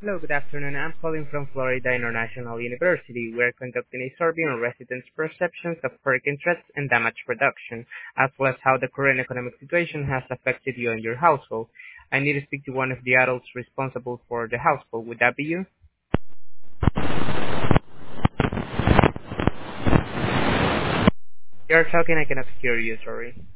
Hello, good afternoon. I'm calling from Florida International University. We're conducting a survey on residents' perceptions of hurricane threats and damage reduction, as well as how the current economic situation has affected you and your household. I need to speak to one of the adults responsible for the household. Would that be you? You're talking, I cannot hear you, sorry.